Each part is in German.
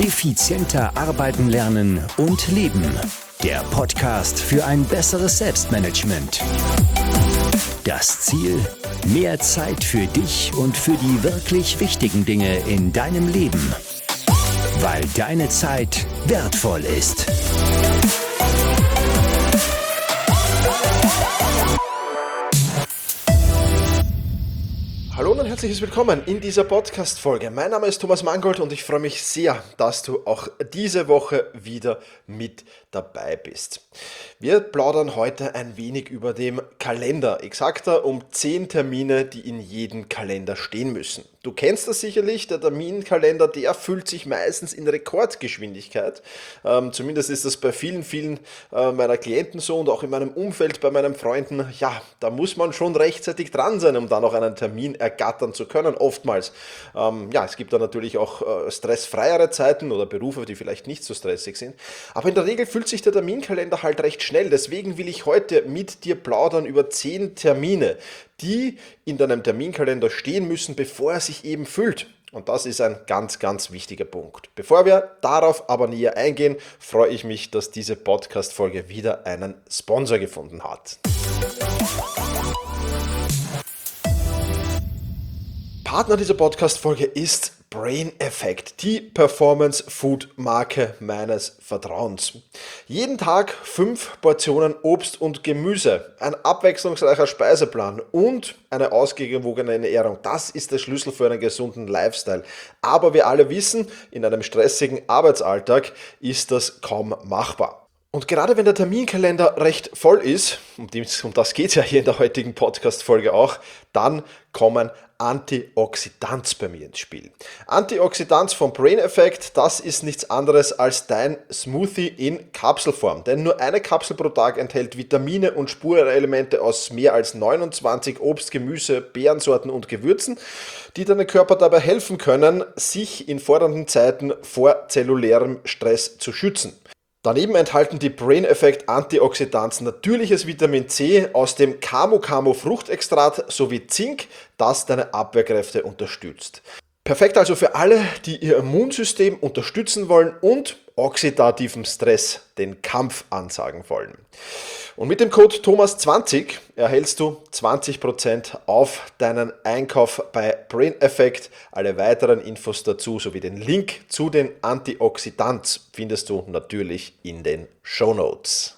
Effizienter arbeiten lernen und leben. Der Podcast für ein besseres Selbstmanagement. Das Ziel: mehr Zeit für dich und für die wirklich wichtigen Dinge in deinem Leben. Weil deine Zeit wertvoll ist. Hallo und herzliches Willkommen in dieser Podcast-Folge. Mein Name ist Thomas Mangold und ich freue mich sehr, dass du auch diese Woche wieder mit dabei bist. Wir plaudern heute ein wenig über den Kalender, exakter um 10 Termine, die in jedem Kalender stehen müssen. Du kennst das sicherlich, der Terminkalender, der füllt sich meistens in Rekordgeschwindigkeit. Zumindest ist das bei vielen meiner Klienten so und auch in meinem Umfeld, bei meinen Freunden. Ja, da muss man schon rechtzeitig dran sein, um dann noch einen Termin ergattern zu können, oftmals. Es gibt da natürlich auch stressfreiere Zeiten oder Berufe, die vielleicht nicht so stressig sind. Aber in der Regel füllt sich der Terminkalender halt recht schnell. Deswegen will ich heute mit dir plaudern über 10 Termine, die in deinem Terminkalender stehen müssen, bevor er sich eben füllt. Und das ist ein ganz wichtiger Punkt. Bevor wir darauf aber näher eingehen, freue ich mich, dass diese Podcast-Folge wieder einen Sponsor gefunden hat. Partner dieser Podcast-Folge ist Brain Effect, die Performance-Food-Marke meines Vertrauens. Jeden Tag 5 Portionen Obst und Gemüse, ein abwechslungsreicher Speiseplan und eine ausgewogene Ernährung. Das ist der Schlüssel für einen gesunden Lifestyle. Aber wir alle wissen, in einem stressigen Arbeitsalltag ist das kaum machbar. Und gerade wenn der Terminkalender recht voll ist, um das geht es ja hier in der heutigen Podcast-Folge auch, dann kommen Antioxidants bei mir ins Spiel. Antioxidants vom Brain Effect, das ist nichts anderes als dein Smoothie in Kapselform. Denn nur eine Kapsel pro Tag enthält Vitamine und Spurenelemente aus mehr als 29 Obst, Gemüse, Beerensorten und Gewürzen, die deinem Körper dabei helfen können, sich in fordernden Zeiten vor zellulärem Stress zu schützen. Daneben enthalten die Brain Effect Antioxidants natürliches Vitamin C aus dem Camu-Camu-Fruchtextrakt sowie Zink, das deine Abwehrkräfte unterstützt. Perfekt also für alle, die ihr Immunsystem unterstützen wollen und oxidativen Stress den Kampf ansagen wollen. Und mit dem Code Thomas20 erhältst du 20% auf deinen Einkauf bei Brain Effect. Alle weiteren Infos dazu sowie den Link zu den Antioxidants findest du natürlich in den Shownotes.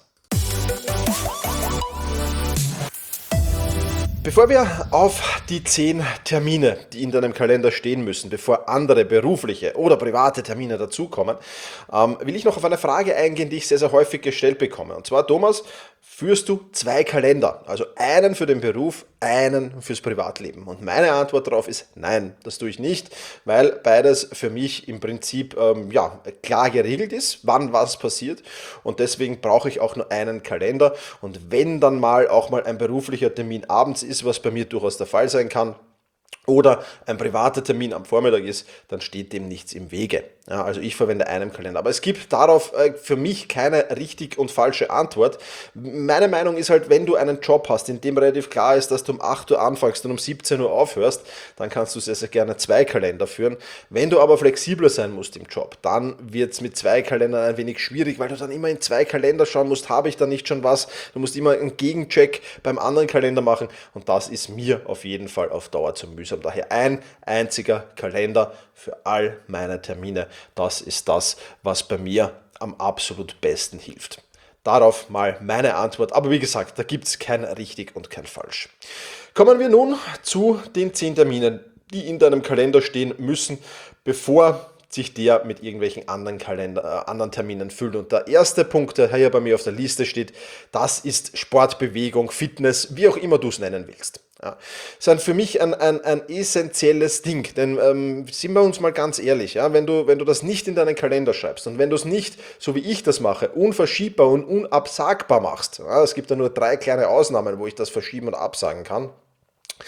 Bevor wir auf die 10 Termine, die in deinem Kalender stehen müssen, bevor andere berufliche oder private Termine dazukommen, will ich noch auf eine Frage eingehen, die ich sehr häufig gestellt bekomme. Und zwar, Thomas, führst du 2 Kalender, also einen für den Beruf, einen fürs Privatleben? Und meine Antwort darauf ist nein, das tue ich nicht, weil beides für mich im Prinzip klar geregelt ist, wann was passiert, und deswegen brauche ich auch nur einen Kalender. Und wenn dann auch mal ein beruflicher Termin abends ist, was bei mir durchaus der Fall sein kann, oder ein privater Termin am Vormittag ist, dann steht dem nichts im Wege. Ja, also ich verwende einen Kalender. Aber es gibt darauf für mich keine richtig und falsche Antwort. Meine Meinung ist halt, wenn du einen Job hast, in dem relativ klar ist, dass du um 8 Uhr anfängst und um 17 Uhr aufhörst, dann kannst du sehr gerne 2 Kalender führen. Wenn du aber flexibler sein musst im Job, dann wird es mit 2 Kalendern ein wenig schwierig, weil du dann immer in 2 Kalender schauen musst, habe ich da nicht schon was? Du musst immer einen Gegencheck beim anderen Kalender machen und das ist mir auf jeden Fall auf Dauer zu mühsam. Daher ein einziger Kalender für all meine Termine. Das ist das, was bei mir am absolut besten hilft. Darauf mal meine Antwort. Aber wie gesagt, da gibt es kein richtig und kein falsch. Kommen wir nun zu den 10 Terminen, die in deinem Kalender stehen müssen, bevor sich der mit irgendwelchen anderen Terminen füllt. Und der erste Punkt, der hier bei mir auf der Liste steht, das ist Sport, Bewegung, Fitness, wie auch immer du es nennen willst. Ja, ist für mich ein essentielles Ding, denn sind wir uns mal ganz ehrlich, ja, wenn du das nicht in deinen Kalender schreibst und wenn du es nicht, so wie ich das mache, unverschiebbar und unabsagbar machst, ja, es gibt ja nur 3 kleine Ausnahmen, wo ich das verschieben und absagen kann,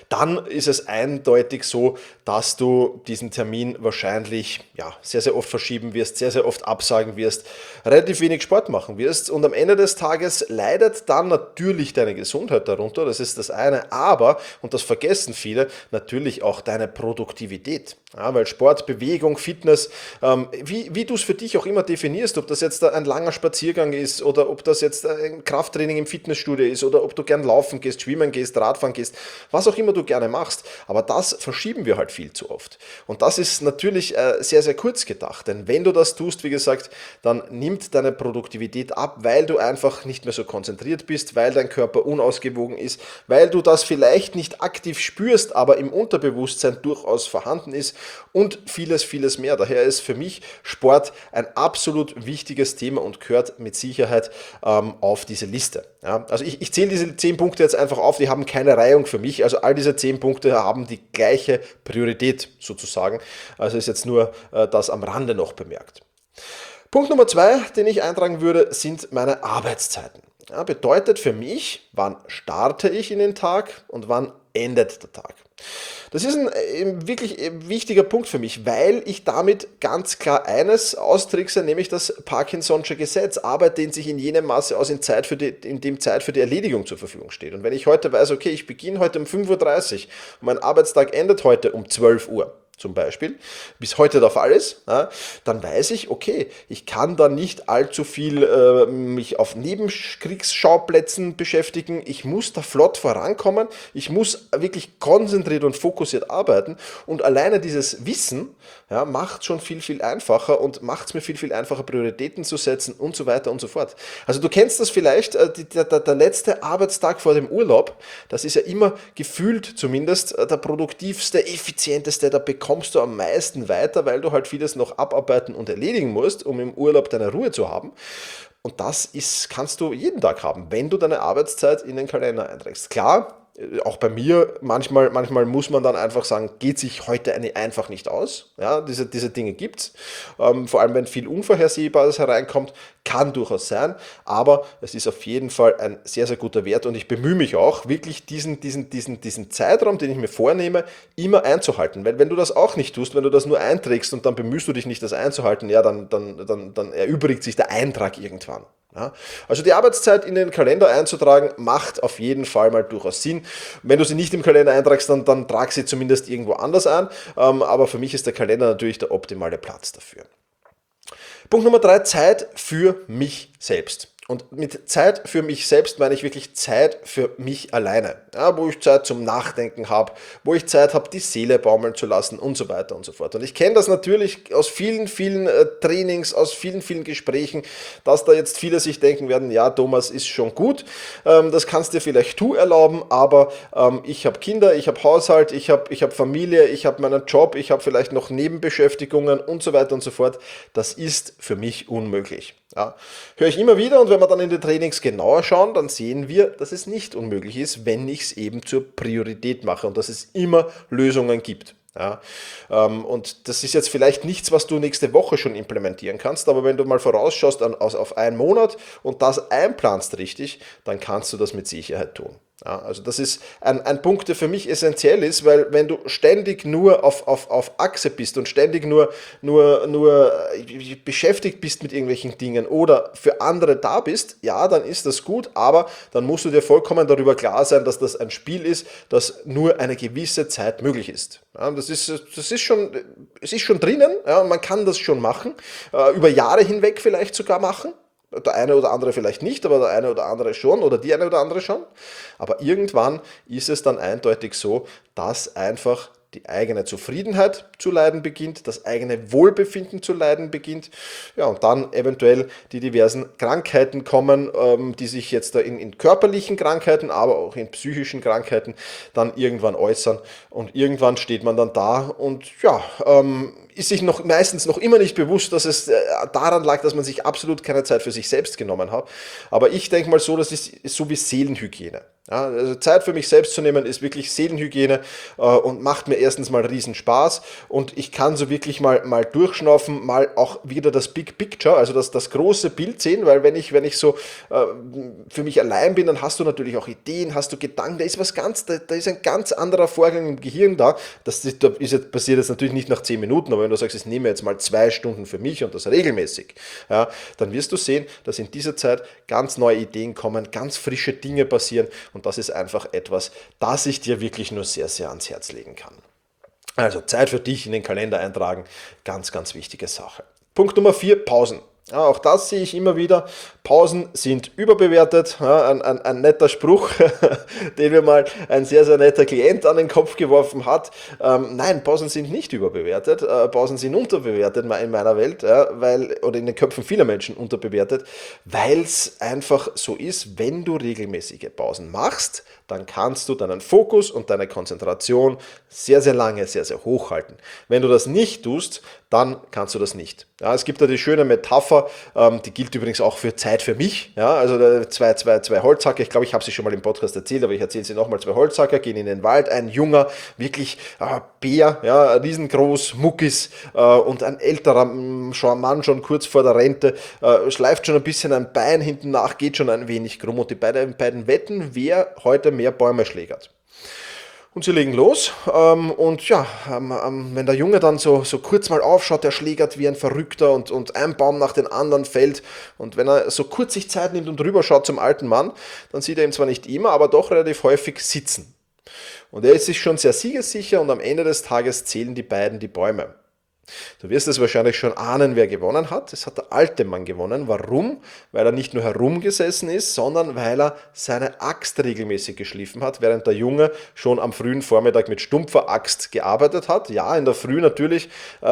dann ist es eindeutig so, dass du diesen Termin wahrscheinlich sehr, sehr oft verschieben wirst, sehr, sehr oft absagen wirst, relativ wenig Sport machen wirst und am Ende des Tages leidet dann natürlich deine Gesundheit darunter, das ist das eine, aber, und das vergessen viele, natürlich auch deine Produktivität. Ja, weil Sport, Bewegung, Fitness, wie du es für dich auch immer definierst, ob das jetzt ein langer Spaziergang ist oder ob das jetzt ein Krafttraining im Fitnessstudio ist oder ob du gern laufen gehst, schwimmen gehst, Radfahren gehst, was auch immer du gerne machst. Aber das verschieben wir halt viel zu oft. Und das ist natürlich sehr, sehr kurz gedacht. Denn wenn du das tust, wie gesagt, dann nimmt deine Produktivität ab, weil du einfach nicht mehr so konzentriert bist, weil dein Körper unausgewogen ist, weil du das vielleicht nicht aktiv spürst, aber im Unterbewusstsein durchaus vorhanden ist und vieles, vieles mehr. Daher ist für mich Sport ein absolut wichtiges Thema und gehört mit Sicherheit auf diese Liste. Ja, also ich zähle diese 10 Punkte jetzt einfach auf, die haben keine Reihung für mich. Also all diese 10 Punkte haben die gleiche Priorität sozusagen. Also ist jetzt nur das am Rande noch bemerkt. Punkt Nummer 2, den ich eintragen würde, sind meine Arbeitszeiten. Ja, bedeutet für mich, wann starte ich in den Tag und wann endet der Tag. Das ist ein wirklich wichtiger Punkt für mich, weil ich damit ganz klar eines austrickse, nämlich das Parkinson'sche Gesetz. Arbeit dehnt sich in jenem Maße aus, in dem Zeit für die Erledigung zur Verfügung steht. Und wenn ich heute weiß, okay, ich beginne heute um 5:30 Uhr und mein Arbeitstag endet heute um 12 Uhr, zum Beispiel, bis heute der Fall ist, dann weiß ich, okay, ich kann da nicht allzu viel mich auf Nebenkriegsschauplätzen beschäftigen, ich muss da flott vorankommen, ich muss wirklich konzentriert und fokussiert arbeiten und alleine dieses Wissen macht schon viel, viel einfacher und macht es mir viel, viel einfacher, Prioritäten zu setzen und so weiter und so fort. Also du kennst das vielleicht, der letzte Arbeitstag vor dem Urlaub, das ist ja immer gefühlt zumindest der produktivste, effizienteste, da bekommst du am meisten weiter, weil du halt vieles noch abarbeiten und erledigen musst, um im Urlaub deine Ruhe zu haben. Und das kannst du jeden Tag haben, wenn du deine Arbeitszeit in den Kalender einträgst. Klar, auch bei mir, manchmal muss man dann einfach sagen, geht sich heute einfach nicht aus. Ja, diese Dinge gibt es. Vor allem, wenn viel Unvorhersehbares hereinkommt, kann durchaus sein. Aber es ist auf jeden Fall ein sehr, sehr guter Wert und ich bemühe mich auch, wirklich diesen Zeitraum, den ich mir vornehme, immer einzuhalten. Weil wenn du das auch nicht tust, wenn du das nur einträgst und dann bemühst du dich nicht, das einzuhalten, ja, dann erübrigt sich der Eintrag irgendwann. Ja, also die Arbeitszeit in den Kalender einzutragen, macht auf jeden Fall mal durchaus Sinn. Wenn du sie nicht im Kalender eintragst, dann trag sie zumindest irgendwo anders ein. Aber für mich ist der Kalender natürlich der optimale Platz dafür. Punkt Nummer 3, Zeit für mich selbst. Und mit Zeit für mich selbst meine ich wirklich Zeit für mich alleine, ja, wo ich Zeit zum Nachdenken habe, wo ich Zeit habe, die Seele baumeln zu lassen und so weiter und so fort. Und ich kenne das natürlich aus vielen, vielen Trainings, aus vielen, vielen Gesprächen, dass da jetzt viele sich denken werden, ja, Thomas, ist schon gut, das kannst dir vielleicht du erlauben, aber ich habe Kinder, ich habe Haushalt, ich hab Familie, ich habe meinen Job, ich habe vielleicht noch Nebenbeschäftigungen und so weiter und so fort. Das ist für mich unmöglich. Ja, höre ich immer wieder und wenn wir dann in die Trainings genauer schauen, dann sehen wir, dass es nicht unmöglich ist, wenn ich es eben zur Priorität mache und dass es immer Lösungen gibt. Ja, und das ist jetzt vielleicht nichts, was du nächste Woche schon implementieren kannst, aber wenn du mal vorausschaust auf einen Monat und das einplanst richtig, dann kannst du das mit Sicherheit tun. Ja, also das ist ein Punkt, der für mich essentiell ist, weil wenn du ständig nur auf Achse bist und ständig nur beschäftigt bist mit irgendwelchen Dingen oder für andere da bist, ja, dann ist das gut, aber dann musst du dir vollkommen darüber klar sein, dass das ein Spiel ist, das nur eine gewisse Zeit möglich ist. Ja, es ist schon drinnen, ja, man kann das schon machen, über Jahre hinweg vielleicht sogar machen. Der eine oder andere vielleicht nicht, aber der eine oder andere schon oder die eine oder andere schon. Aber irgendwann ist es dann eindeutig so, dass einfach die eigene Zufriedenheit zu leiden beginnt, das eigene Wohlbefinden zu leiden beginnt, ja, und dann eventuell die diversen Krankheiten kommen, die sich jetzt da in körperlichen Krankheiten, aber auch in psychischen Krankheiten dann irgendwann äußern und irgendwann steht man dann da und ja, ist sich meistens noch immer nicht bewusst, dass es daran lag, dass man sich absolut keine Zeit für sich selbst genommen hat. Aber ich denke mal so, das ist so wie Seelenhygiene. Ja, also Zeit für mich selbst zu nehmen ist wirklich Seelenhygiene und macht mir erstens mal riesen Spaß und ich kann so wirklich mal durchschnaufen, mal auch wieder das Big Picture, also das große Bild sehen, weil wenn ich so für mich allein bin, dann hast du natürlich auch Ideen, hast du Gedanken, da ist ein ganz anderer Vorgang im Gehirn da. Passiert jetzt natürlich nicht nach 10 Minuten, aber wenn du sagst, ich nehme jetzt mal 2 Stunden für mich und das regelmäßig, ja, dann wirst du sehen, dass in dieser Zeit ganz neue Ideen kommen, ganz frische Dinge passieren. Und das ist einfach etwas, das ich dir wirklich nur sehr, sehr ans Herz legen kann. Also Zeit für dich in den Kalender eintragen, ganz, ganz wichtige Sache. Punkt Nummer 4, Pausen. Ja, auch das sehe ich immer wieder. Pausen sind überbewertet. Ja, ein netter Spruch, den mir mal ein sehr, sehr netter Klient an den Kopf geworfen hat. Nein, Pausen sind nicht überbewertet. Pausen sind unterbewertet in meiner Welt, ja, oder in den Köpfen vieler Menschen unterbewertet, weil es einfach so ist, wenn du regelmäßige Pausen machst, dann kannst du deinen Fokus und deine Konzentration sehr, sehr lange, sehr, sehr hoch halten. Wenn du das nicht tust, dann kannst du das nicht. Ja, es gibt da die schöne Metapher, die gilt übrigens auch für Zeit für mich. Ja, also zwei Holzhacker, ich glaube, ich habe sie schon mal im Podcast erzählt, aber ich erzähle sie nochmal. 2 Holzhacker gehen in den Wald, ein junger, wirklich Bär, ja, riesengroß, Muckis und ein älterer Mann schon kurz vor der Rente, schleift schon ein bisschen ein Bein hinten nach, geht schon ein wenig krumm und die beiden wetten, wer heute mehr Bäume schlägert. Und sie legen los und ja, wenn der Junge dann so kurz mal aufschaut, der schlägert wie ein Verrückter und ein Baum nach dem anderen fällt und wenn er so kurz sich Zeit nimmt und rüberschaut zum alten Mann, dann sieht er ihn zwar nicht immer, aber doch relativ häufig sitzen. Und er ist sich schon sehr siegessicher und am Ende des Tages zählen die beiden die Bäume. Du wirst es wahrscheinlich schon ahnen, wer gewonnen hat. Es hat der alte Mann gewonnen. Warum? Weil er nicht nur herumgesessen ist, sondern weil er seine Axt regelmäßig geschliffen hat, während der Junge schon am frühen Vormittag mit stumpfer Axt gearbeitet hat. Ja, in der Früh natürlich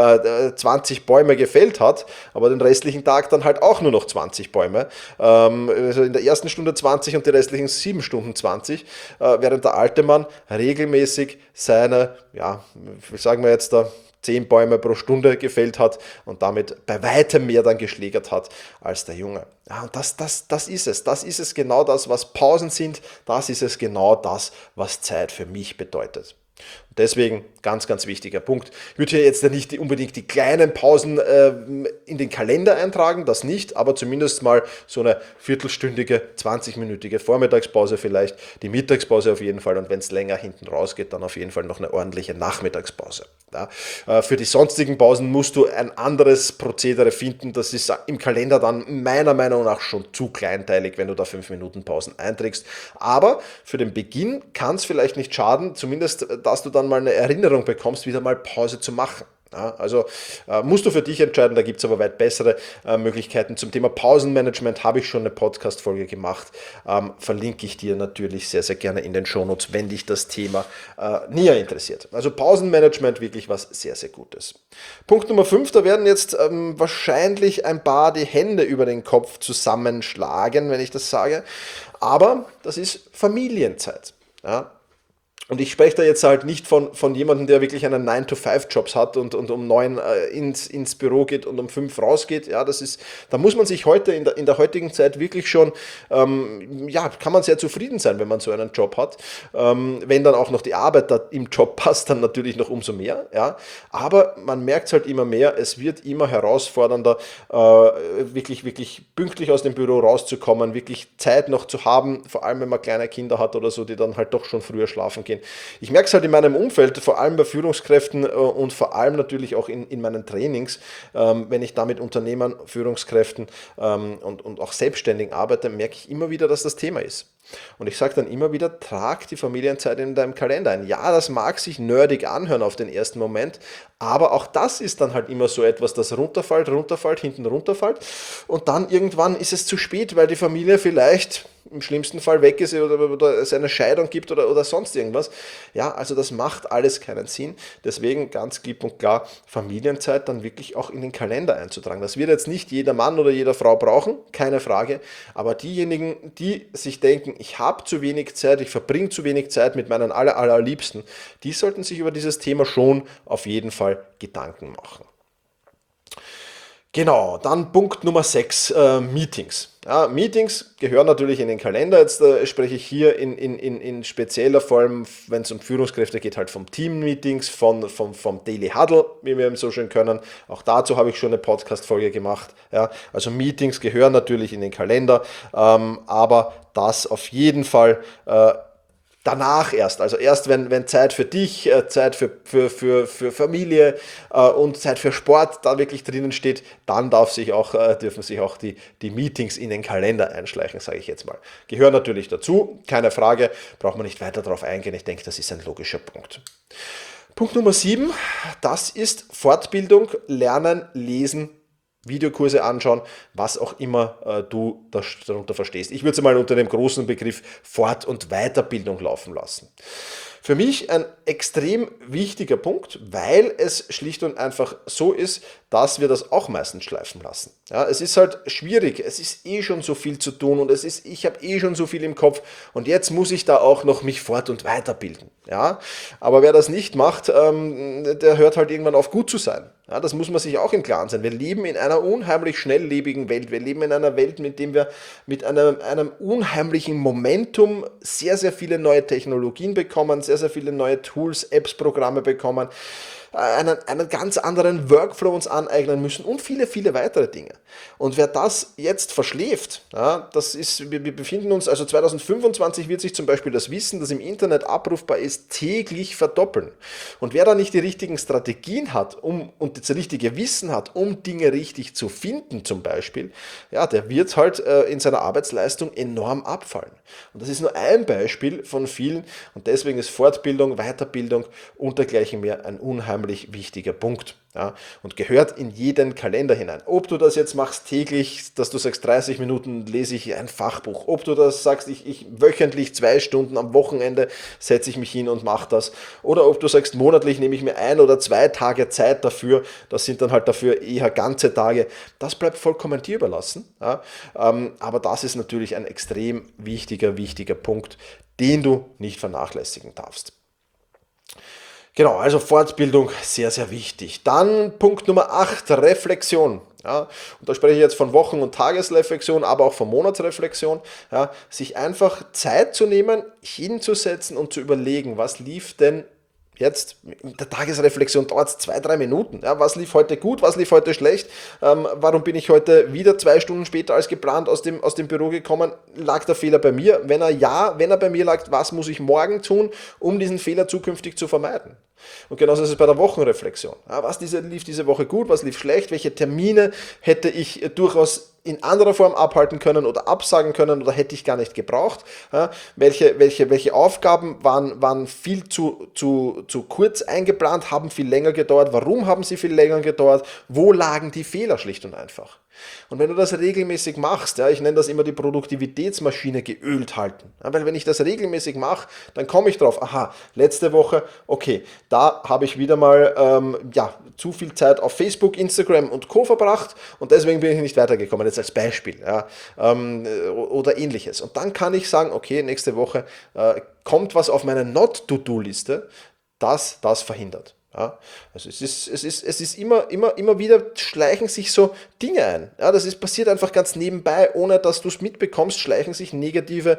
20 Bäume gefällt hat, aber den restlichen Tag dann halt auch nur noch 20 Bäume. Also in der ersten Stunde 20 und die restlichen 7 Stunden 20, während der alte Mann regelmäßig seine, ja, wie sagen wir jetzt da, 10 Bäume pro Stunde gefällt hat und damit bei weitem mehr dann geschlägert hat als der Junge. Ja, und das ist es. Das ist es genau das, was Pausen sind. Das ist es genau das, was Zeit für mich bedeutet. Und deswegen ganz, ganz wichtiger Punkt. Ich würde hier jetzt nicht unbedingt die kleinen Pausen in den Kalender eintragen, das nicht, aber zumindest mal so eine viertelstündige, 20-minütige Vormittagspause vielleicht, die Mittagspause auf jeden Fall und wenn es länger hinten rausgeht, dann auf jeden Fall noch eine ordentliche Nachmittagspause. Ja, für die sonstigen Pausen musst du ein anderes Prozedere finden, das ist im Kalender dann meiner Meinung nach schon zu kleinteilig, wenn du da 5 Minuten Pausen einträgst, aber für den Beginn kann es vielleicht nicht schaden, zumindest, dass du dann mal eine Erinnerung bekommst, wieder mal Pause zu machen. Ja, also musst du für dich entscheiden, da gibt es aber weit bessere Möglichkeiten. Zum Thema Pausenmanagement habe ich schon eine Podcast-Folge gemacht, verlinke ich dir natürlich sehr, sehr gerne in den Shownotes, wenn dich das Thema näher interessiert. Also Pausenmanagement wirklich was sehr, sehr Gutes. Punkt Nummer 5, da werden jetzt wahrscheinlich ein paar die Hände über den Kopf zusammenschlagen, wenn ich das sage, aber das ist Familienzeit. Ja. Und ich spreche da jetzt halt nicht von jemandem, der wirklich einen 9-to-5-Jobs hat und um 9 ins Büro geht und um 5 rausgeht. Ja, da muss man sich heute in der heutigen Zeit wirklich schon, ja, kann man sehr zufrieden sein, wenn man so einen Job hat. Wenn dann auch noch die Arbeit da im Job passt, dann natürlich noch umso mehr. Ja. Aber man merkt es halt immer mehr, es wird immer herausfordernder, wirklich, wirklich pünktlich aus dem Büro rauszukommen, wirklich Zeit noch zu haben, vor allem wenn man kleine Kinder hat oder so, die dann halt doch schon früher schlafen gehen. Ich merke es halt in meinem Umfeld, vor allem bei Führungskräften und vor allem natürlich auch in meinen Trainings, wenn ich da mit Unternehmern, Führungskräften und auch Selbstständigen arbeite, merke ich immer wieder, dass das Thema ist. Und ich sage dann immer wieder, trag die Familienzeit in deinem Kalender ein. Ja, das mag sich nerdig anhören auf den ersten Moment, aber auch das ist dann halt immer so etwas, das runterfällt, hinten runterfällt und dann irgendwann ist es zu spät, weil die Familie vielleicht im schlimmsten Fall weg ist oder es eine Scheidung gibt oder sonst irgendwas. Ja, also das macht alles keinen Sinn. Deswegen ganz klipp und klar, Familienzeit dann wirklich auch in den Kalender einzutragen. Das wird jetzt nicht jeder Mann oder jede Frau brauchen, keine Frage. Aber diejenigen, die sich denken, ich habe zu wenig Zeit, ich verbringe zu wenig Zeit mit meinen allerliebsten, die sollten sich über dieses Thema schon auf jeden Fall Gedanken machen. Genau, dann Punkt Nummer 6, Meetings. Ja, Meetings gehören natürlich in den Kalender. Jetzt spreche ich hier in spezieller Form, wenn es um Führungskräfte geht, halt vom Team-Meetings, vom Daily Huddle, wie wir eben so schön können. Auch dazu habe ich schon eine Podcast-Folge gemacht. Ja, also Meetings gehören natürlich in den Kalender, aber das auf jeden Fall danach erst, also erst wenn Zeit für dich, Zeit für Familie und Zeit für Sport da wirklich drinnen steht, dann dürfen sich auch die Meetings in den Kalender einschleichen, sage ich jetzt mal. Gehören natürlich dazu, keine Frage, braucht man nicht weiter darauf eingehen, ich denke, das ist ein logischer Punkt. Punkt Nummer 7, das ist Fortbildung, Lernen, Lesen, Videokurse anschauen, was auch immer du darunter verstehst. Ich würde es mal unter dem großen Begriff Fort- und Weiterbildung laufen lassen. Für mich ein extrem wichtiger Punkt, weil es schlicht und einfach so ist, dass wir das auch meistens schleifen lassen. Ja, es ist halt schwierig, es ist eh schon so viel zu tun und ich habe eh schon so viel im Kopf und jetzt muss ich da auch noch mich fort- und weiterbilden. Ja, aber wer das nicht macht, der hört halt irgendwann auf, gut zu sein. Ja, das muss man sich auch im Klaren sein. Wir leben in einer unheimlich schnelllebigen Welt. Wir leben in einer Welt, mit dem wir mit einem unheimlichen Momentum sehr, sehr viele neue Technologien bekommen, sehr, sehr viele neue Tools, Apps, Programme bekommen, einen ganz anderen Workflow uns aneignen müssen und viele, viele weitere Dinge. Und wer das jetzt verschläft, ja, wir befinden uns, also 2025 wird sich zum Beispiel das Wissen, das im Internet abrufbar ist, täglich verdoppeln. Und wer da nicht die richtigen Strategien hat und das richtige Wissen hat, um Dinge richtig zu finden zum Beispiel, ja, der wird halt in seiner Arbeitsleistung enorm abfallen. Und das ist nur ein Beispiel von vielen und deswegen ist Fortbildung, Weiterbildung und dergleichen mehr ein unheimlich wichtiger Punkt. Ja, und gehört in jeden Kalender hinein. Ob du das jetzt machst täglich, dass du sagst, 30 Minuten lese ich ein Fachbuch, ob du das sagst, ich wöchentlich 2 Stunden am Wochenende setze ich mich hin und mache das, oder ob du sagst, monatlich nehme ich mir 1 oder 2 Tage Zeit dafür, das sind dann halt dafür eher ganze Tage, das bleibt vollkommen dir überlassen. Ja, aber das ist natürlich ein extrem wichtiger Punkt, den du nicht vernachlässigen darfst. Genau, also Fortbildung, sehr, sehr wichtig. Dann Punkt Nummer 8, Reflexion. Ja, und da spreche ich jetzt von Wochen- und Tagesreflexion, aber auch von Monatsreflexion. Ja, sich einfach Zeit zu nehmen, hinzusetzen und zu überlegen, was lief denn jetzt, in der Tagesreflexion dauert es 2-3 Minuten. Ja, was lief heute gut, was lief heute schlecht? Warum bin ich heute wieder 2 Stunden später als geplant aus dem Büro gekommen? Lag der Fehler bei mir? Wenn er bei mir lag, was muss ich morgen tun, um diesen Fehler zukünftig zu vermeiden? Und genauso ist es bei der Wochenreflexion. Ja, lief diese Woche gut, was lief schlecht? Welche Termine hätte ich durchaus in anderer Form abhalten können oder absagen können oder hätte ich gar nicht gebraucht? Ja, welche Aufgaben waren viel zu kurz eingeplant, haben viel länger gedauert? Warum haben sie viel länger gedauert? Wo lagen die Fehler schlicht und einfach? Und wenn du das regelmäßig machst, ja, ich nenne das immer die Produktivitätsmaschine geölt halten, ja, weil wenn ich das regelmäßig mache, dann komme ich drauf, aha, letzte Woche, okay, da habe ich wieder mal zu viel Zeit auf Facebook, Instagram und Co. verbracht und deswegen bin ich nicht weitergekommen, jetzt als Beispiel, ja, oder ähnliches. Und dann kann ich sagen, okay, nächste Woche kommt was auf meine Not-to-Do-Liste, das verhindert. Ja, also es ist immer wieder schleichen sich so Dinge ein. Ja, passiert einfach ganz nebenbei, ohne dass du es mitbekommst, schleichen sich negative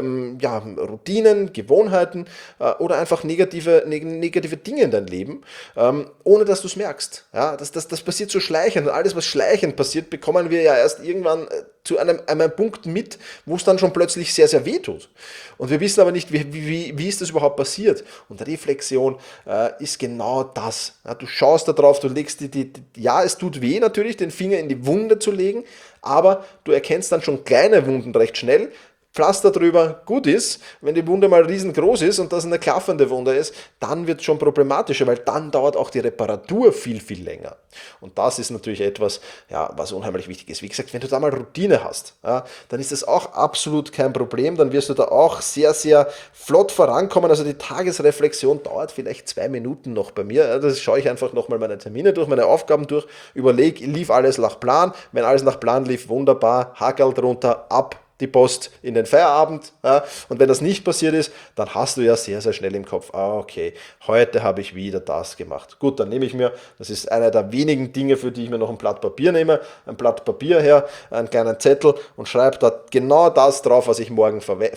Routinen, Gewohnheiten oder einfach negative Dinge in dein Leben, ohne dass du es merkst. Ja, das passiert so schleichend und alles, was schleichend passiert, bekommen wir ja erst irgendwann zu einem Punkt mit, wo es dann schon plötzlich sehr, sehr weh tut. Und wir wissen aber nicht, wie ist das überhaupt passiert. Und Reflexion ist genau das. Ja, du schaust da drauf, du legst es tut weh natürlich, den Finger in die Wunde zu legen, aber du erkennst dann schon kleine Wunden recht schnell, Pflaster drüber, gut ist. Wenn die Wunde mal riesengroß ist und das eine klaffende Wunde ist, dann wird es schon problematischer, weil dann dauert auch die Reparatur viel, viel länger. Und das ist natürlich etwas, ja, was unheimlich wichtig ist. Wie gesagt, wenn du da mal Routine hast, ja, dann ist das auch absolut kein Problem. Dann wirst du da auch sehr, sehr flott vorankommen. Also die Tagesreflexion dauert vielleicht 2 Minuten noch bei mir. Das schaue ich einfach nochmal meine Termine durch, meine Aufgaben durch, überlege, lief alles nach Plan. Wenn alles nach Plan lief, wunderbar, Hackerl drunter, ab die Post in den Feierabend. Ja? Und wenn das nicht passiert ist, dann hast du ja sehr, sehr schnell im Kopf, okay, heute habe ich wieder das gemacht. Gut, dann nehme ich mir, das ist einer der wenigen Dinge, für die ich mir noch ein Blatt Papier nehme, ein Blatt Papier her, einen kleinen Zettel und schreibe da genau das drauf, was ich morgen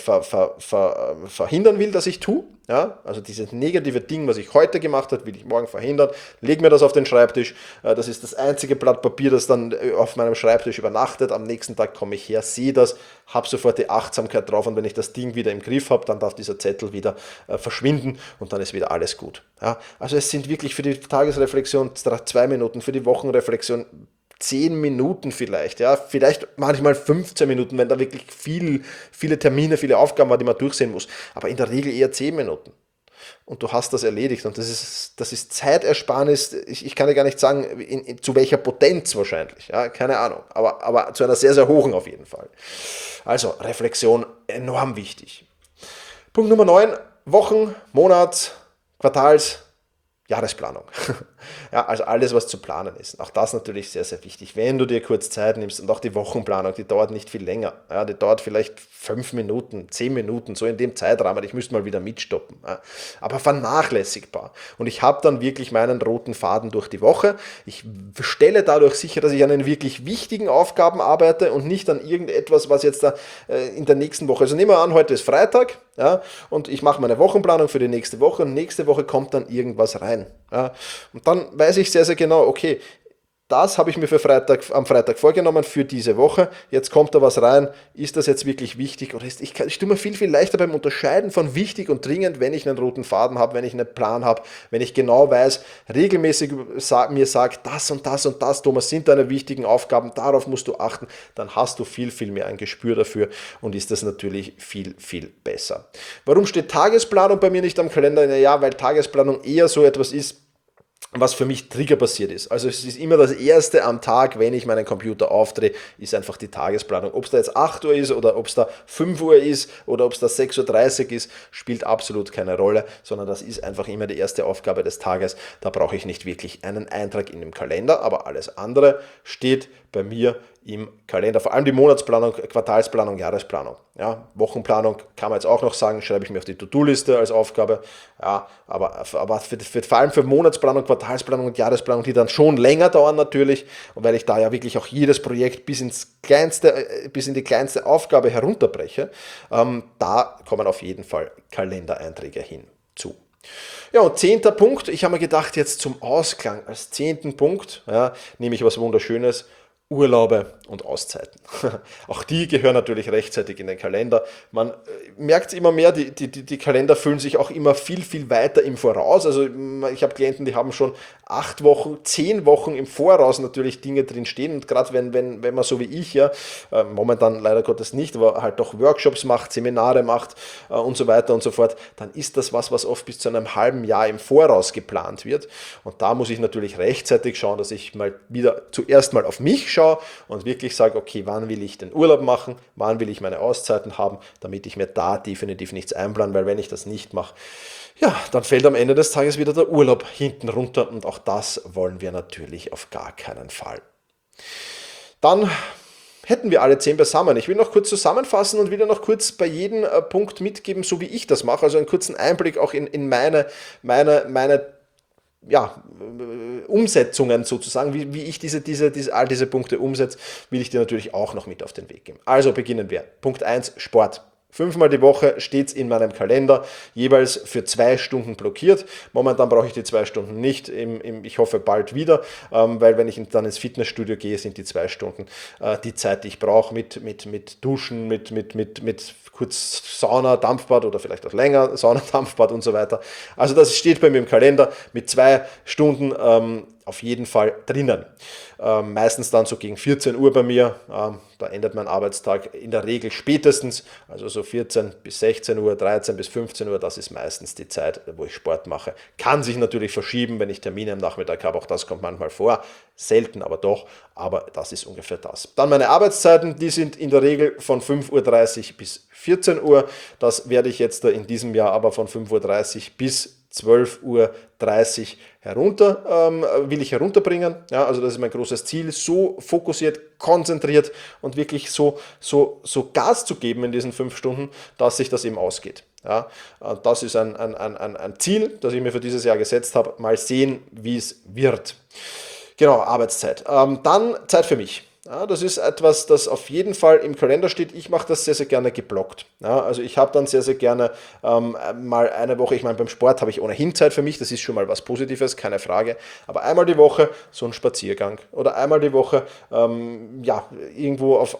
verhindern will, dass ich tue. Ja, also dieses negative Ding, was ich heute gemacht habe, will ich morgen verhindern. Leg mir das auf den Schreibtisch. Das ist das einzige Blatt Papier, das dann auf meinem Schreibtisch übernachtet. Am nächsten Tag komme ich her, sehe das, habe sofort die Achtsamkeit drauf und wenn ich das Ding wieder im Griff habe, dann darf dieser Zettel wieder verschwinden und dann ist wieder alles gut. Ja, also es sind wirklich für die Tagesreflexion 2 Minuten, für die Wochenreflexion 10 Minuten vielleicht, ja, vielleicht manchmal 15 Minuten, wenn da wirklich viele Termine, viele Aufgaben waren, die man durchsehen muss, aber in der Regel eher 10 Minuten. Und du hast das erledigt und das ist Zeitersparnis, ich kann dir gar nicht sagen, zu welcher Potenz wahrscheinlich, ja, keine Ahnung, aber zu einer sehr, sehr hohen auf jeden Fall. Also Reflexion enorm wichtig. Punkt Nummer 9, Wochen, Monats, Quartals, Jahresplanung. Ja, also alles, was zu planen ist. Auch das natürlich sehr, sehr wichtig. Wenn du dir kurz Zeit nimmst und auch die Wochenplanung, die dauert nicht viel länger. Ja, die dauert vielleicht 5 Minuten, 10 Minuten, so in dem Zeitrahmen. Ich müsste mal wieder mitstoppen. Ja, aber vernachlässigbar. Und ich habe dann wirklich meinen roten Faden durch die Woche. Ich stelle dadurch sicher, dass ich an den wirklich wichtigen Aufgaben arbeite und nicht an irgendetwas, was jetzt da in der nächsten Woche. Also nehmen wir an, heute ist Freitag. Ja, und ich mache meine Wochenplanung für die nächste Woche und nächste Woche kommt dann irgendwas rein. Ja, und dann weiß ich sehr, sehr genau, okay, das habe ich mir am Freitag vorgenommen für diese Woche. Jetzt kommt da was rein. Ist das jetzt wirklich wichtig? Oder ich tue mir viel, viel leichter beim Unterscheiden von wichtig und dringend, wenn ich einen roten Faden habe, wenn ich einen Plan habe, wenn ich genau weiß, regelmäßig mir sagt, das und das und das, Thomas, sind deine wichtigen Aufgaben, darauf musst du achten, dann hast du viel, viel mehr ein Gespür dafür und ist das natürlich viel, viel besser. Warum steht Tagesplanung bei mir nicht am Kalender? Naja, weil Tagesplanung eher so etwas ist, was für mich triggerbasiert ist. Also es ist immer das Erste am Tag, wenn ich meinen Computer aufdrehe, ist einfach die Tagesplanung. Ob es da jetzt 8 Uhr ist oder ob es da 5 Uhr ist oder ob es da 6:30 Uhr ist, spielt absolut keine Rolle, sondern das ist einfach immer die erste Aufgabe des Tages. Da brauche ich nicht wirklich einen Eintrag in dem Kalender, aber alles andere steht bei mir im Kalender. Vor allem die Monatsplanung, Quartalsplanung, Jahresplanung. Ja, Wochenplanung kann man jetzt auch noch sagen, schreibe ich mir auf die To-Do-Liste als Aufgabe. Ja, aber vor allem für Monatsplanung, Quartalsplanung und Jahresplanung, die dann schon länger dauern natürlich, und weil ich da ja wirklich auch jedes Projekt bis in die kleinste Aufgabe herunterbreche, da kommen auf jeden Fall Kalendereinträge hinzu. Ja, und 10. Punkt, ich habe mir gedacht, jetzt zum Ausklang, als 10. Punkt, ja, nehme ich was Wunderschönes, Urlaube und Auszeiten. Auch die gehören natürlich rechtzeitig in den Kalender. Man merkt es immer mehr, die Kalender füllen sich auch immer viel, viel weiter im Voraus. Also ich habe Klienten, die haben schon 8 Wochen, 10 Wochen im Voraus natürlich Dinge drin stehen. Und gerade wenn man so wie ich, ja, momentan leider Gottes nicht, aber halt doch Workshops macht, Seminare macht und so weiter und so fort, dann ist das was oft bis zu einem halben Jahr im Voraus geplant wird. Und da muss ich natürlich rechtzeitig schauen, dass ich mal wieder zuerst mal auf mich schaue und wirklich sage, okay, wann will ich den Urlaub machen, wann will ich meine Auszeiten haben, damit ich mir da definitiv nichts einplane, weil wenn ich das nicht mache, ja, dann fällt am Ende des Tages wieder der Urlaub hinten runter und auch das wollen wir natürlich auf gar keinen Fall. Dann hätten wir alle 10 beisammen. Ich will noch kurz zusammenfassen und wieder noch kurz bei jedem Punkt mitgeben, so wie ich das mache, also einen kurzen Einblick auch in meine Umsetzungen sozusagen, wie ich all diese Punkte umsetze, will ich dir natürlich auch noch mit auf den Weg geben. Also beginnen wir. Punkt 1, Sport. 5-mal die Woche steht es in meinem Kalender, jeweils für 2 Stunden blockiert. Momentan brauche ich die 2 Stunden nicht, ich hoffe bald wieder, weil wenn ich dann ins Fitnessstudio gehe, sind die 2 Stunden die Zeit, die ich brauche mit Duschen, mit kurz Sauna, Dampfbad oder vielleicht auch länger Sauna, Dampfbad und so weiter. Also das steht bei mir im Kalender mit 2 Stunden auf jeden Fall drinnen. Meistens dann so gegen 14 Uhr bei mir. Da endet mein Arbeitstag in der Regel spätestens, also so 14 bis 16 Uhr, 13 bis 15 Uhr, das ist meistens die Zeit, wo ich Sport mache. Kann sich natürlich verschieben, wenn ich Termine am Nachmittag habe, auch das kommt manchmal vor, selten aber doch, aber das ist ungefähr das. Dann meine Arbeitszeiten, die sind in der Regel von 5:30 Uhr bis 14 Uhr, das werde ich jetzt in diesem Jahr aber von 5:30 Uhr bis 12:30 Uhr will ich herunterbringen. Ja, also das ist mein großes Ziel, so fokussiert, konzentriert und wirklich so Gas zu geben in diesen 5 Stunden, dass sich das eben ausgeht. Ja, das ist ein Ziel, das ich mir für dieses Jahr gesetzt habe. Mal sehen, wie es wird. Genau, Arbeitszeit. Dann Zeit für mich. Ja, das ist etwas, das auf jeden Fall im Kalender steht. Ich mache das sehr, sehr gerne geblockt. Ja, also ich habe dann sehr, sehr gerne mal eine Woche, ich meine, beim Sport habe ich ohnehin Zeit für mich, das ist schon mal was Positives, keine Frage. Aber einmal die Woche so ein Spaziergang oder einmal die Woche irgendwo auf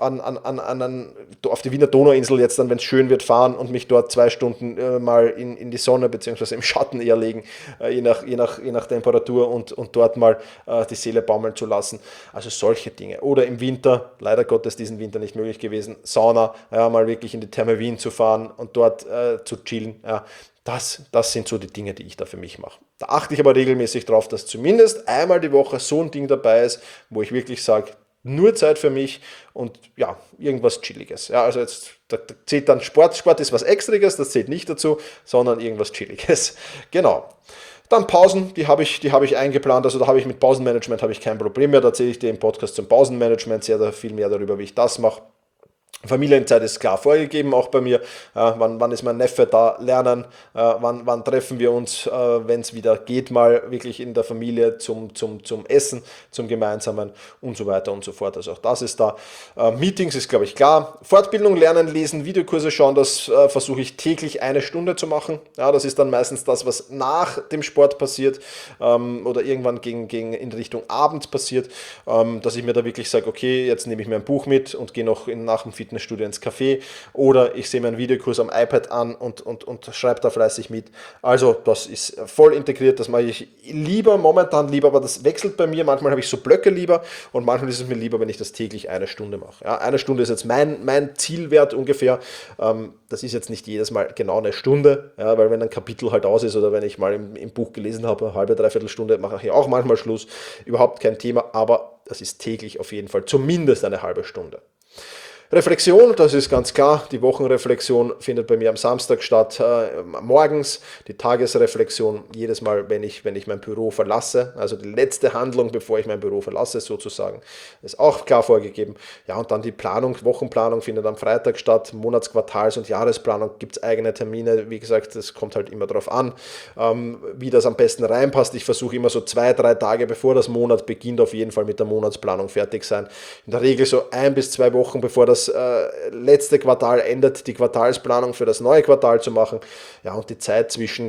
die Wiener Donauinsel jetzt dann, wenn es schön wird, fahren und mich dort 2 Stunden mal in die Sonne bzw. im Schatten eher legen, je nach Temperatur und dort mal die Seele baumeln zu lassen. Also solche Dinge. Oder im Winter, leider Gottes diesen Winter nicht möglich gewesen, Sauna, ja, mal wirklich in die Therme Wien zu fahren und dort zu chillen. Ja, das sind so die Dinge, die ich da für mich mache. Da achte ich aber regelmäßig drauf, dass zumindest einmal die Woche so ein Ding dabei ist, wo ich wirklich sage, nur Zeit für mich und ja, irgendwas Chilliges. Ja, also jetzt da zählt dann Sport. Sport ist was Extriges, das zählt nicht dazu, sondern irgendwas Chilliges. Genau. Dann Pausen, die habe ich eingeplant, also da habe ich mit Pausenmanagement kein Problem mehr, da erzähle ich dir im Podcast zum Pausenmanagement sehr viel mehr darüber, wie ich das mache. Familienzeit ist klar vorgegeben, auch bei mir. Wann ist mein Neffe da, lernen, wann treffen wir uns, wenn es wieder geht, mal wirklich in der Familie zum Essen, zum Gemeinsamen und so weiter und so fort. Also auch das ist da. Meetings ist, glaube ich, klar. Fortbildung, Lernen, Lesen, Videokurse schauen, das versuche ich täglich 1 Stunde zu machen. Ja, das ist dann meistens das, was nach dem Sport passiert oder irgendwann in Richtung Abend passiert, dass ich mir da wirklich sage, okay, jetzt nehme ich mir ein Buch mit und gehe noch nach dem Fitnessstudio ins Café oder ich sehe mir einen Videokurs am iPad an und schreibe da fleißig mit. Also das ist voll integriert, das mache ich momentan lieber, aber das wechselt bei mir. Manchmal habe ich so Blöcke lieber und manchmal ist es mir lieber, wenn ich das täglich 1 Stunde mache. Ja, 1 Stunde ist jetzt mein Zielwert ungefähr. Das ist jetzt nicht jedes Mal genau 1 Stunde, ja, weil wenn ein Kapitel halt aus ist oder wenn ich mal im Buch gelesen habe, eine halbe, dreiviertel Stunde, mache ich auch manchmal Schluss. Überhaupt kein Thema, aber das ist täglich auf jeden Fall zumindest eine halbe Stunde. Reflexion, das ist ganz klar, die Wochenreflexion findet bei mir am Samstag statt, morgens, die Tagesreflexion jedes Mal, wenn ich mein Büro verlasse, also die letzte Handlung, bevor ich mein Büro verlasse sozusagen, ist auch klar vorgegeben. Ja, und dann die Wochenplanung findet am Freitag statt, Monats-, Quartals- und Jahresplanung, gibt es eigene Termine, wie gesagt, das kommt halt immer darauf an, wie das am besten reinpasst. Ich versuche immer so 2-3 Tage, bevor das Monat beginnt, auf jeden Fall mit der Monatsplanung fertig sein. In der Regel so 1 bis 2 Wochen, bevor das letzte Quartal endet, die Quartalsplanung für das neue Quartal zu machen. Ja, und die Zeit zwischen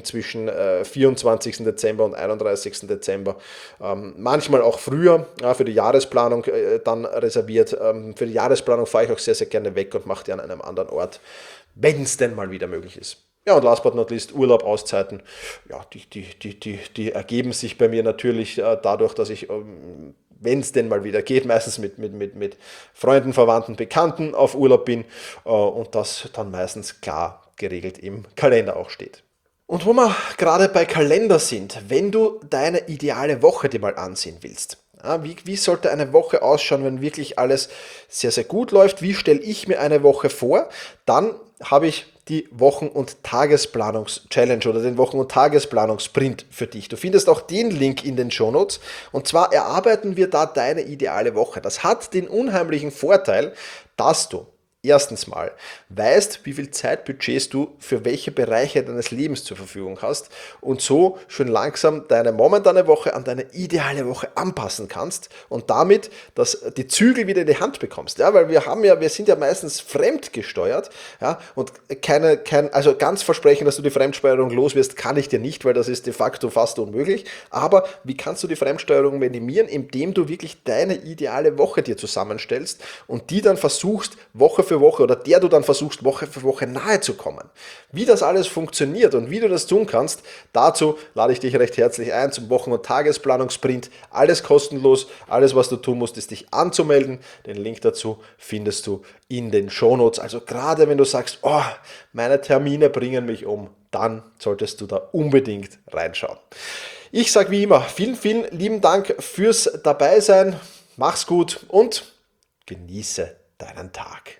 24. Dezember und 31. Dezember, manchmal auch früher, für die Jahresplanung dann reserviert. Für die Jahresplanung fahre ich auch sehr, sehr gerne weg und mache die an einem anderen Ort, wenn es denn mal wieder möglich ist. Ja, und last but not least, Urlaub, Auszeiten, ja, die ergeben sich bei mir natürlich dadurch, dass ich, wenn es denn mal wieder geht, meistens mit Freunden, Verwandten, Bekannten auf Urlaub bin und das dann meistens klar geregelt im Kalender auch steht. Und wo wir gerade bei Kalender sind, wenn du deine ideale Woche dir mal ansehen willst, ja, wie sollte eine Woche ausschauen, wenn wirklich alles sehr, sehr gut läuft? Wie stelle ich mir eine Woche vor? Dann habe ich die Wochen- und Tagesplanungs-Challenge oder den Wochen- und Tagesplanungssprint für dich. Du findest auch den Link in den Shownotes und zwar erarbeiten wir da deine ideale Woche. Das hat den unheimlichen Vorteil, dass du erstens mal weißt, wie viel Zeitbudgets du für welche Bereiche deines Lebens zur Verfügung hast und so schon langsam deine momentane Woche an deine ideale Woche anpassen kannst und damit die Zügel wieder in die Hand bekommst. Ja, weil wir sind ja meistens fremdgesteuert, ja, und also ganz versprechen, dass du die Fremdsteuerung los wirst, kann ich dir nicht, weil das ist de facto fast unmöglich. Aber wie kannst du die Fremdsteuerung minimieren, indem du wirklich deine ideale Woche dir zusammenstellst und die dann versuchst, Woche für Woche oder der du dann versuchst, Woche für Woche nahe zu kommen. Wie das alles funktioniert und wie du das tun kannst, dazu lade ich dich recht herzlich ein zum Wochen- und Tagesplanungssprint. Alles kostenlos, alles was du tun musst, ist dich anzumelden. Den Link dazu findest du in den Shownotes. Also gerade wenn du sagst, oh, meine Termine bringen mich um, dann solltest du da unbedingt reinschauen. Ich sage wie immer, vielen, vielen lieben Dank fürs Dabeisein. Mach's gut und genieße deinen Tag.